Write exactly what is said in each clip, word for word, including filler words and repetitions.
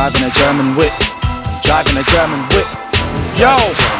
Driving a German whip, driving a German whip. Yo!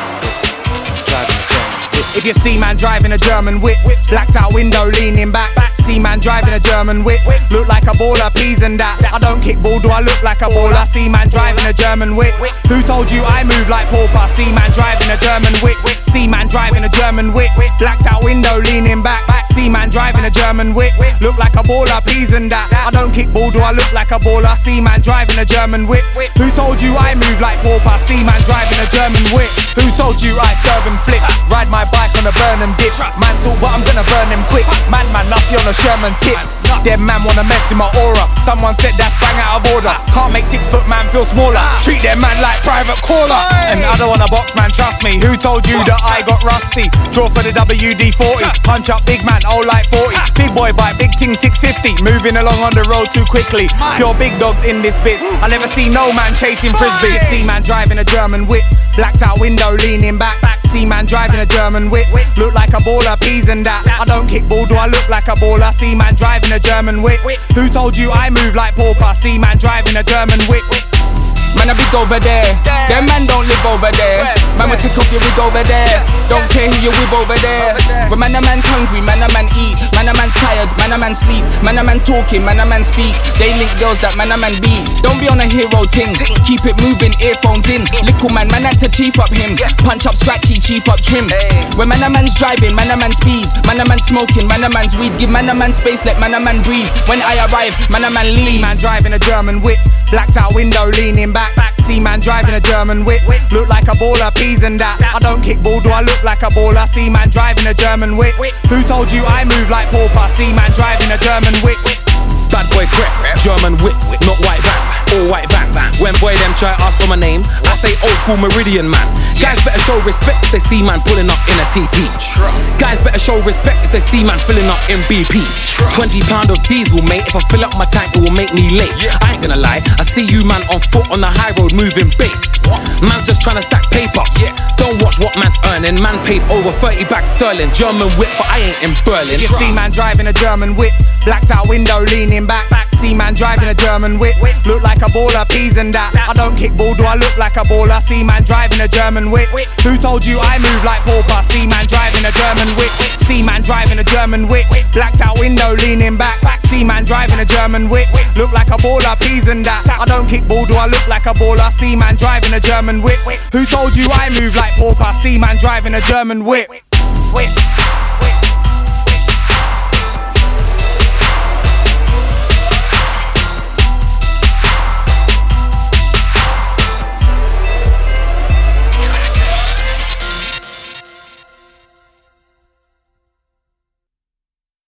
Driving a German whip. If you see man driving a German whip, blacked out window leaning back. See man driving a German whip, look like a baller, peas and that. I don't kick ball, do I look like a baller? See man driving a German whip. Who told you I move like pauper? See man driving a German whip. See man driving a German whip, blacked out window leaning back. See man driving a German whip, look like a baller, peas and that. I don't kick ball, do I look like a baller? See man driving a German whip. Who told you I move like pauper? See man driving a German whip. Who told you I serve and flip? Ride my bike on a Burnham dip. Man talk but I'm gonna burn him quick. Man man nutty on a Sherman tip. Them man wanna mess in my aura. Someone said that's bang out of order. Can't make six foot man feel smaller. Treat them man like private caller. And I don't wanna box man, trust me. Who told you that I got rusty? Draw for the W D forty. Punch up big man, oh like forty. Big boy bike, big ting six fifty. Moving along on the road too quickly. Pure big dogs in this bit. I never see no man chasing frisbee. See man driving a German whip, blacked out window leaning back. See man driving a German whip, look like a baller, peas and that. I don't kick ball, do I look like a baller? See man driving a German whip. Who told you I move like pauper? See man driving a German whip. Man a big over there, them man don't live over there. Man will take off your wig over there, don't care who you with over there. When man a man's hungry, man a man eat. Man a man's tired, man a man sleep. Man a man talking, man a man speak. They link girls that man a man beat. Don't be on a hero ting, keep it moving, earphones in. Little man, man had to chief up him. Punch up scratchy, chief up trim. When man a man's driving, man a man speed. Man a man smoking, man a man's weed. Give man a man space, let man a man breathe. When I arrive, man a man leave. Man driving a German whip, blacked out window leaning back. See man driving a German whip, look like a baller, peas and that. I don't kick ball, do I look like a baller? See man driving a German whip. Who told you I move like pauper? See man driving a German whip. Bad boy crep, German whip, not white vans, all white vans. When boy them try ask for my name, I say old school Meridian man. Guys better show respect if they see man pulling up in a T T. Guys better show respect if they see man filling up in B P. Twenty pound of diesel, mate. If I fill up my tank, it will make me late. I ain't gonna lie, I see you man on foot on the high road moving bait. Man's just trying to stack paper. Don't watch what man's earning. Man paid over thirty bags sterling. German whip, but I ain't in Berlin. You see man driving a German whip, blacked out window leaning back. See man driving a German whip, look like a baller, peas and that. I don't kick ball, do I look like a baller? See man driving a German whip. Who told you I move like pauper? See man driving a German whip. See man driving a German whip, blacked out window leaning back. See man driving a German whip, look like a baller, peas and that. I don't kick ball, do I look like a baller? See man driving a German whip. Who told you I move like pauper? See man driving a German whip.